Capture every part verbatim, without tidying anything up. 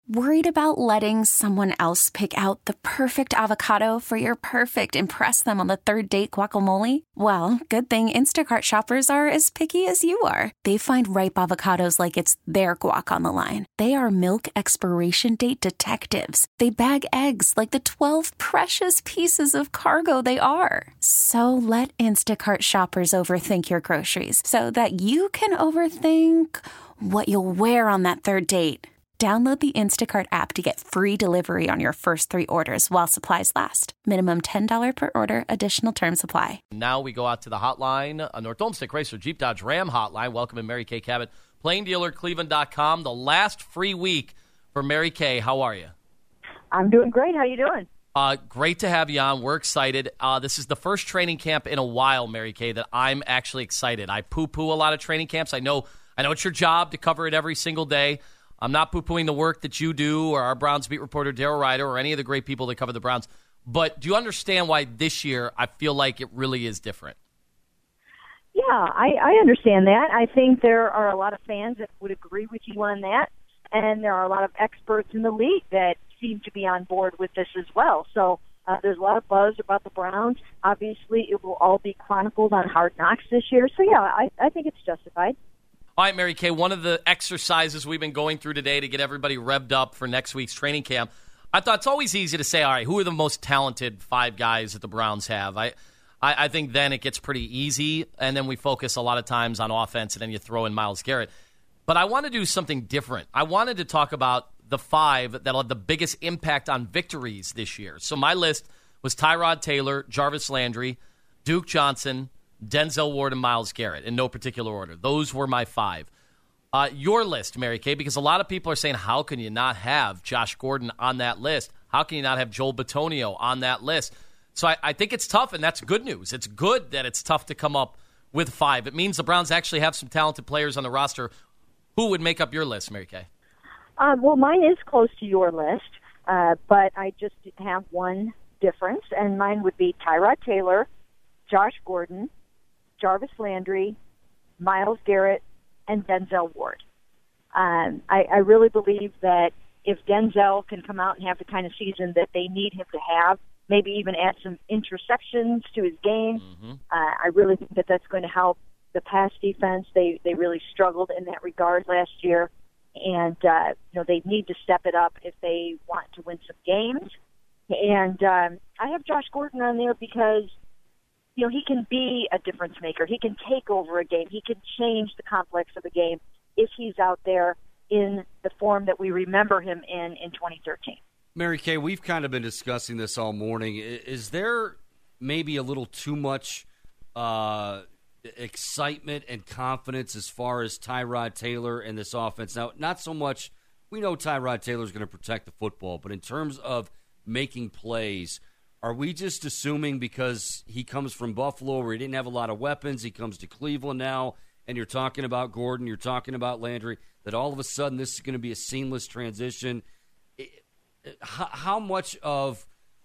Worried about letting someone else pick out the perfect avocado for your perfect impress them on the third date guacamole? Well, good thing Instacart shoppers are as picky as you are. They find ripe avocados like it's their guac on the line. They are milk expiration date detectives. They bag eggs like the twelve precious pieces of cargo they are. So let Instacart shoppers overthink your groceries so that you can overthink what you'll wear on that third date. Download the Instacart app to get free delivery on your first three orders while supplies last. Minimum ten dollars per order. Additional terms apply. Now we go out to the hotline, a North Olmsted Chrysler Jeep Dodge Ram hotline. Welcome in Mary Kay Cabot, plain dealer cleveland dot com. The last free week for Mary Kay. How are you? I'm doing great. How you doing? Uh, great to have you on. We're excited. Uh, this is the first training camp in a while, Mary Kay, that I'm actually excited. I poo-poo a lot of training camps. I know, I know it's your job to cover it every single day. I'm not poo-pooing the work that you do or our Browns beat reporter Daryl Ryder or any of the great people that cover the Browns. But do you understand why this year I feel like it really is different? Yeah, I, I understand that. I think there are a lot of fans that would agree with you on that. And there are a lot of experts in the league that seem to be on board with this as well. So uh, there's a lot of buzz about the Browns. Obviously, it will all be chronicled on Hard Knocks this year. So, yeah, I, I think it's justified. All right, Mary Kay, one of the exercises we've been going through today to get everybody revved up for next week's training camp, I thought it's always easy to say, all right, who are the most talented five guys that the Browns have? I, I, I think then it gets pretty easy, and then we focus a lot of times on offense, and then you throw in Myles Garrett. But I want to do something different. I wanted to talk about the five that will have the biggest impact on victories this year. So my list was Tyrod Taylor, Jarvis Landry, Duke Johnson, Denzel Ward, and Myles Garrett in no particular order. Those were my five. Uh, your list, Mary Kay, because a lot of people are saying, how can you not have Josh Gordon on that list? How can you not have Joel Bitonio on that list? So I, I think it's tough, and that's good news. It's good that it's tough to come up with five. It means the Browns actually have some talented players on the roster. Who would make up your list, Mary Kay? Um, well, mine is close to your list, uh, but I just have one difference, and mine would be Tyrod Taylor, Josh Gordon, Jarvis Landry, Myles Garrett, and Denzel Ward. Um, I, I really believe that if Denzel can come out and have the kind of season that they need him to have, maybe even add some interceptions to his game, mm-hmm. uh, I really think that that's going to help the pass defense. They they really struggled in that regard last year, and uh, you know they need to step it up if they want to win some games. And um, I have Josh Gordon on there because you know, he can be a difference maker. He can take over a game. He can change the complex of a game if he's out there in the form that we remember him in in twenty thirteen. Mary Kay, we've kind of been discussing this all morning. Is there maybe a little too much uh, excitement and confidence as far as Tyrod Taylor and this offense? Now, not so much, we know Tyrod Taylor's going to protect the football, but in terms of making plays, are we just assuming because he comes from Buffalo where he didn't have a lot of weapons, he comes to Cleveland now, and you're talking about Gordon, you're talking about Landry, that all of a sudden this is going to be a seamless transition? How, how much of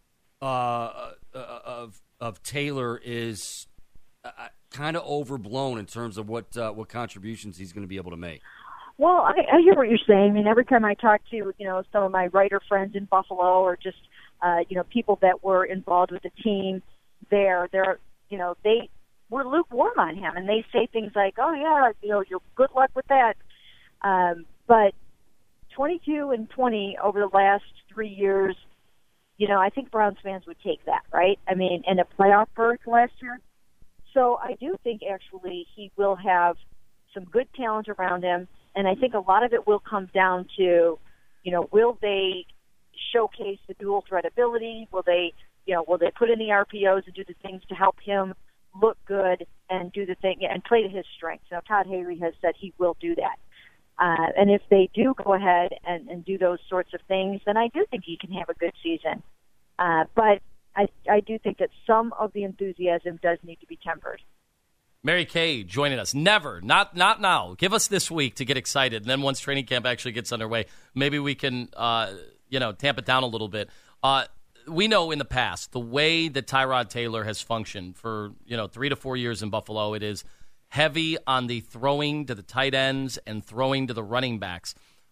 uh, of of Taylor is uh, kind of overblown in terms of what uh, what contributions he's going to be able to make? Well, I, I hear what you're saying. I mean, every time I talk to you know some of my writer friends in Buffalo or just Uh, you know, people that were involved with the team there, they're, you know, they were lukewarm on him, and they say things like, oh, yeah, you know, you're good luck with that. Um, but twenty-two and twenty over the last three years, you know, I think Browns fans would take that, right? I mean, and a playoff berth last year. So I do think, actually, he will have some good talent around him, and I think a lot of it will come down to, you know, will they showcase the dual threat ability? Will they, you know, will they put in the R P Os and do the things to help him look good and do the thing and play to his strengths? Now, Todd Haley has said he will do that. Uh, and if they do go ahead and, and do those sorts of things, then I do think he can have a good season. Uh, but I, I do think that some of the enthusiasm does need to be tempered. Mary Kay joining us. Never, not not now. Give us this week to get excited. And then once training camp actually gets underway, maybe we can, uh, you know, tamp it down a little bit. Uh, we know in the past, the way that Tyrod Taylor has functioned for, you know, three to four years in Buffalo, it is heavy on the throwing to the tight ends and throwing to the running backs.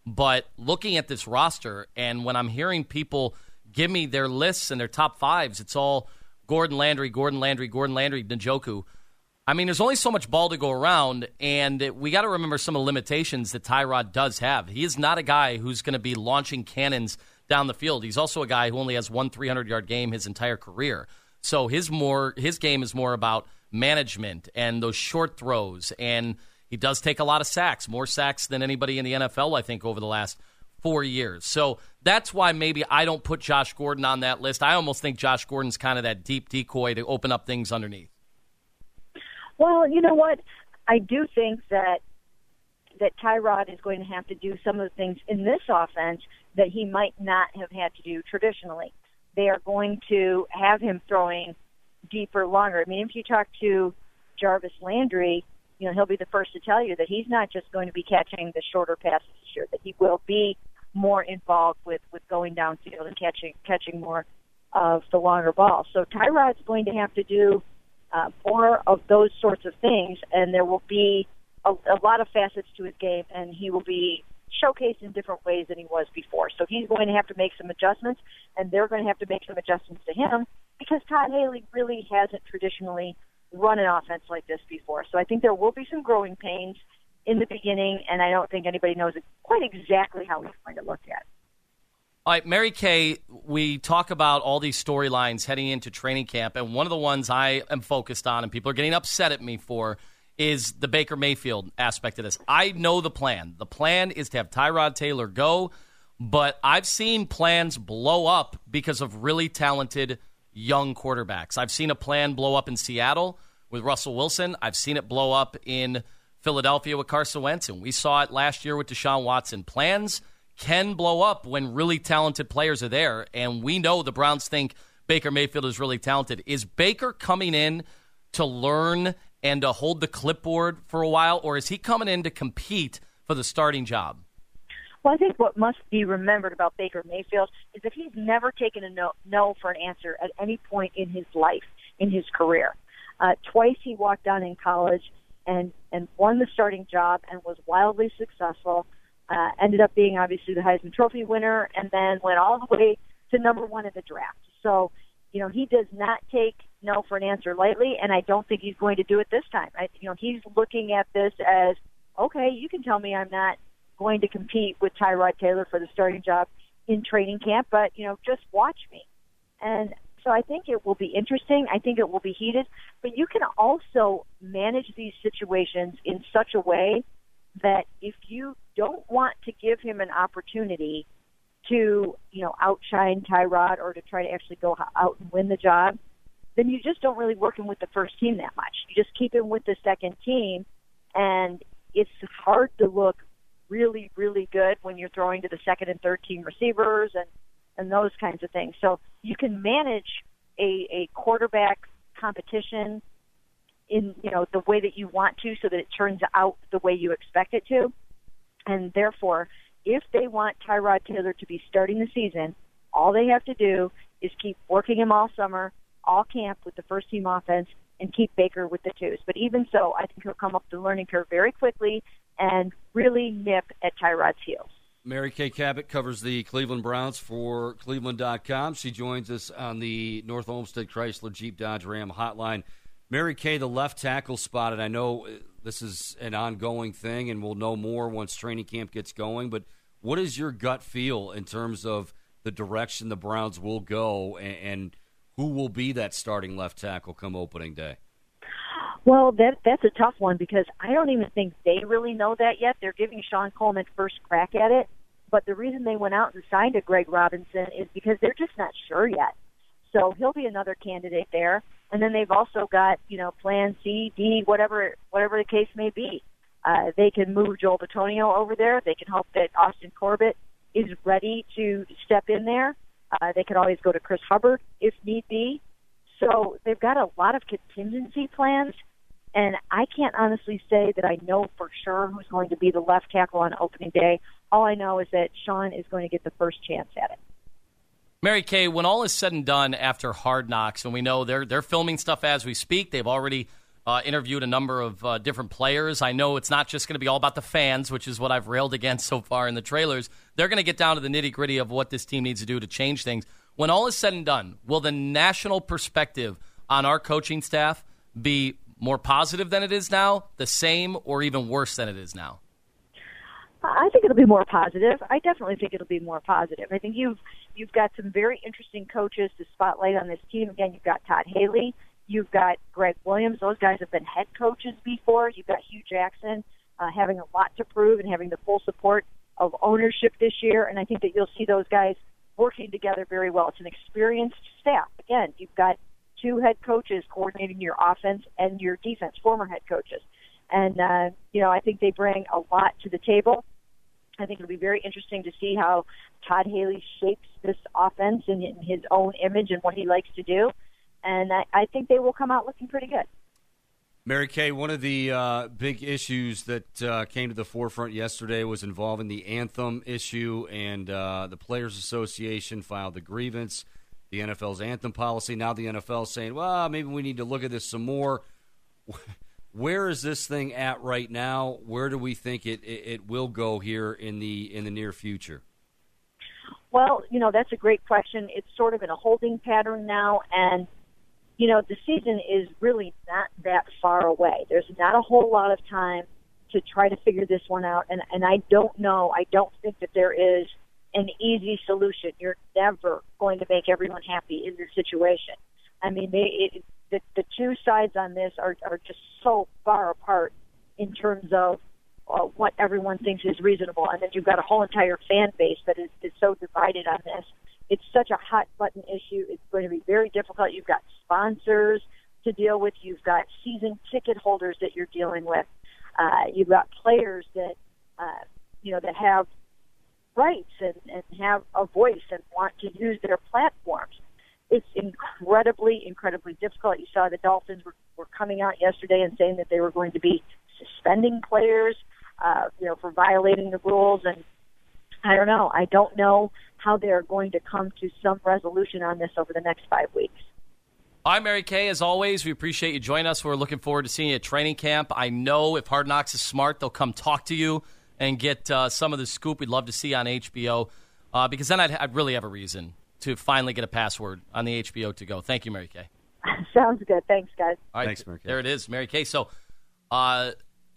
But looking at this roster, and when I'm hearing people give me their lists and their top fives, it's all Gordon Landry, Gordon Landry, Gordon Landry, Njoku. I mean, there's only so much ball to go around, and we got to remember some of the limitations that Tyrod does have. He is not a guy who's going to be launching cannons down the field. He's also a guy who only has one three hundred yard game his entire career. So his more his game is more about management and those short throws, and he does take a lot of sacks, more sacks than anybody in the N F L, I think, over the last four years. So that's why maybe I don't put Josh Gordon on that list. I almost think Josh Gordon's kind of that deep decoy to open up things underneath. Well, you know what? I do think that that Tyrod is going to have to do some of the things in this offense that he might not have had to do traditionally. They are going to have him throwing deeper, longer. I mean, if you talk to Jarvis Landry, you know, he'll be the first to tell you that he's not just going to be catching the shorter passes this year, that he will be more involved with, with going downfield and catching catching more of the longer ball. So Tyrod's going to have to do uh, more of those sorts of things, and there will be a, a lot of facets to his game, and he will be showcased in different ways than he was before. So he's going to have to make some adjustments, and they're going to have to make some adjustments to him because Todd Haley really hasn't traditionally run an offense like this before. So I think there will be some growing pains in the beginning, and I don't think anybody knows quite exactly how he's going to look at it. All right, Mary Kay, we talk about all these storylines heading into training camp, and one of the ones I am focused on, and people are getting upset at me for, is the Baker Mayfield aspect of this. I know the plan. The plan is to have Tyrod Taylor go, but I've seen plans blow up because of really talented young quarterbacks. I've seen a plan blow up in Seattle with Russell Wilson. I've seen it blow up in Philadelphia with Carson Wentz, and we saw it last year with Deshaun Watson. Plans can blow up when really talented players are there, and we know the Browns think Baker Mayfield is really talented. Is Baker coming in to learn and to hold the clipboard for a while, or is he coming in to compete for the starting job? Well, I think what must be remembered about Baker Mayfield is that he's never taken a no, no for an answer at any point in his life, in his career. Uh, twice he walked down in college and, and won the starting job and was wildly successful, uh, ended up being obviously the Heisman Trophy winner, and then went all the way to number one in the draft. So, you know, he does not take no for an answer lightly, and I don't think he's going to do it this time. I, you know, he's looking at this as, okay, you can tell me I'm not going to compete with Tyrod Taylor for the starting job in training camp, but, you know, just watch me. And so I think it will be interesting. I think it will be heated, but you can also manage these situations in such a way that if you don't want to give him an opportunity to, you know, outshine Tyrod or to try to actually go out and win the job, then you just don't really work him with the first team that much. You just keep him with the second team, and it's hard to look really, really good when you're throwing to the second and third team receivers and, and those kinds of things. So you can manage a, a quarterback competition in, you know, the way that you want to so that it turns out the way you expect it to. And therefore, if they want Tyrod Taylor to be starting the season, all they have to do is keep working him all summer, all camp with the first team offense, and keep Baker with the twos. But even so, I think he'll come up the learning curve very quickly and really nip at Tyrod's heels. Mary Kay Cabot covers the Cleveland Browns for Cleveland dot com. She joins us on the North Olmsted Chrysler Jeep Dodge Ram hotline. Mary Kay, the left tackle spot, and I know this is an ongoing thing, and we'll know more once training camp gets going, but what is your gut feel in terms of the direction the Browns will go, and, and who will be that starting left tackle come opening day? Well, that that's a tough one because I don't even think they really know that yet. They're giving Sean Coleman first crack at it, but the reason they went out and signed a Greg Robinson is because they're just not sure yet. So he'll be another candidate there. And then they've also got, you know, plan C, D, whatever whatever the case may be. Uh, they can move Joel Bitonio over there. They can hope that Austin Corbett is ready to step in there. Uh, they could always go to Chris Hubbard if need be. So they've got a lot of contingency plans, and I can't honestly say that I know for sure who's going to be the left tackle on opening day. All I know is that Sean is going to get the first chance at it. Mary Kay, when all is said and done after Hard Knocks, and we know they're they're filming stuff as we speak, they've already uh, interviewed a number of uh, different players. I know it's not just going to be all about the fans, which is what I've railed against so far in the trailers. They're going to get down to the nitty-gritty of what this team needs to do to change things. When all is said and done, will the national perspective on our coaching staff be more positive than it is now, the same, or even worse than it is now? I think it'll be more positive. I definitely think it'll be more positive. I think you've you've got some very interesting coaches to spotlight on this team. Again, you've got Todd Haley, you've got Greg Williams. Those guys have been head coaches before. You've got Hugh Jackson uh, having a lot to prove and having the full support of ownership this year. And I think that you'll see those guys working together very well. It's an experienced staff. Again, you've got two head coaches coordinating your offense and your defense, former head coaches. And, uh, you know, I think they bring a lot to the table. I think it'll be very interesting to see how Todd Haley shapes this offense in, in his own image and what he likes to do. And I, I think they will come out looking pretty good. Mary Kay, one of the uh, big issues that uh, came to the forefront yesterday was involving the anthem issue, and uh, the Players Association filed the grievance, the N F L's anthem policy. Now the N F L is saying, well, maybe we need to look at this some more. Where is this thing at right now? Where do we think it, it, it will go here in the in the near future? Well, you know, that's a great question. It's sort of in a holding pattern now, and, you know, the season is really not that far away. There's not a whole lot of time to try to figure this one out, and, and I don't know, I don't think that there is an easy solution. You're never going to make everyone happy in this situation. I mean, they, it, the, the two sides on this are, are just so far apart in terms of uh, what everyone thinks is reasonable. And then you've got a whole entire fan base that is, is so divided on this. It's such a hot-button issue. It's going to be very difficult. You've got sponsors to deal with. You've got season ticket holders that you're dealing with. Uh, you've got players that, uh, you know, that have rights and, and have a voice and want to use their platforms. It's incredibly, incredibly difficult. You saw the Dolphins were, were coming out yesterday and saying that they were going to be suspending players, uh, you know, for violating the rules. And I don't know. I don't know how they're going to come to some resolution on this over the next five weeks. All right, Mary Kay, as always, we appreciate you joining us. We're looking forward to seeing you at training camp. I know if Hard Knocks is smart, they'll come talk to you and get uh, some of the scoop we'd love to see on H B O, uh, because then I'd, I'd really have a reason to finally get a password on the H B O to go. Thank you, Mary Kay. Sounds good. Thanks, guys. All right, Thanks, Mary Kay. There it is, Mary Kay. So, uh,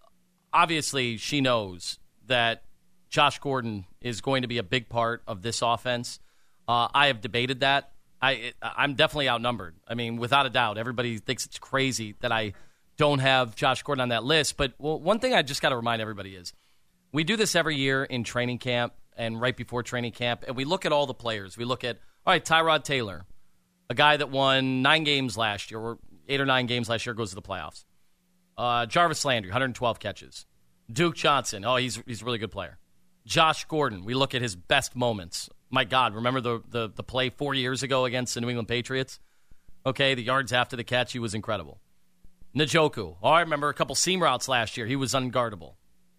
obviously, she knows that Josh Gordon is going to be a big part of this offense. Uh, I have debated that. I, it, I'm definitely outnumbered. I mean, without a doubt, everybody thinks it's crazy that I don't have Josh Gordon on that list. But well, one thing I just got to remind everybody is we do this every year in training camp and right before training camp, and we look at all the players. We look at, all right, Tyrod Taylor, a guy that won nine games last year, or eight or nine games last year, goes to the playoffs. Uh, Jarvis Landry, one hundred twelve catches. Duke Johnson, oh, he's he's a really good player. Josh Gordon, we look at his best moments. My God, remember the, the, the play four years ago against the New England Patriots? Okay, the yards after the catch, he was incredible. Njoku, oh, I remember a couple seam routes last year. He was unguardable.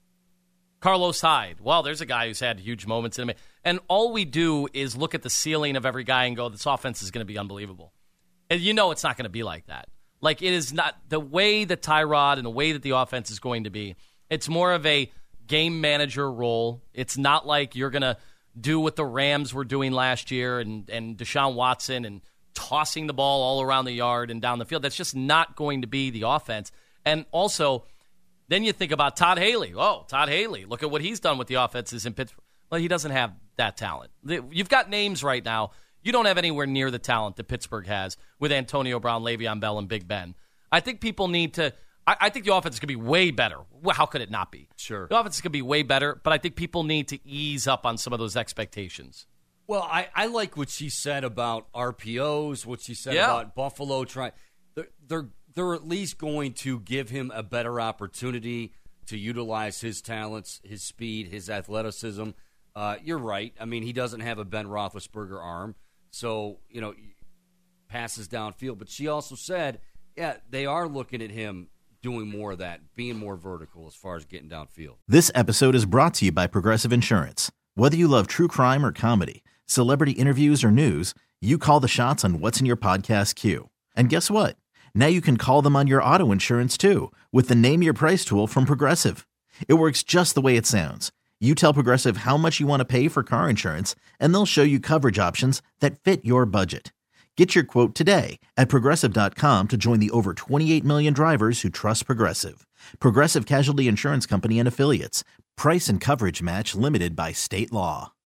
Carlos Hyde, well, there's a guy who's had huge moments in him. And all we do is look at the ceiling of every guy and go, this offense is going to be unbelievable. And you know it's not going to be like that. Like, it is not the way that Tyrod and the way that the offense is going to be. It's more of a game manager role. It's not like you're going to do what the Rams were doing last year and, and Deshaun Watson and tossing the ball all around the yard and down the field. That's just not going to be the offense. And also, then you think about Todd Haley. Oh, Todd Haley. Look at what he's done with the offenses in Pittsburgh. Well, he doesn't have that talent. You've got names right now. You don't have anywhere near the talent that Pittsburgh has with Antonio Brown, Le'Veon Bell, and Big Ben. I think people need to I, – I think the offense is going to be way better. Well, how could it not be? Sure. The offense is going to be way better, but I think people need to ease up on some of those expectations. Well, I, I like what she said about R P Os, what she said Yeah. about Buffalo trying. They're, they're they're at least going to give him a better opportunity to utilize his talents, his speed, his athleticism. Uh, you're right. I mean, he doesn't have a Ben Roethlisberger arm, so you know passes downfield. But she also said, yeah, they are looking at him doing more of that, being more vertical as far as getting downfield. This episode is brought to you by Progressive Insurance. Whether you love true crime or comedy, celebrity interviews or news, you call the shots on what's in your podcast queue. And guess what? Now you can call them on your auto insurance too with the Name Your Price tool from Progressive. It works just the way it sounds. You tell Progressive how much you want to pay for car insurance, and they'll show you coverage options that fit your budget. Get your quote today at Progressive dot com to join the over twenty-eight million drivers who trust Progressive. Progressive Casualty Insurance Company and Affiliates. Price and coverage match limited by state law.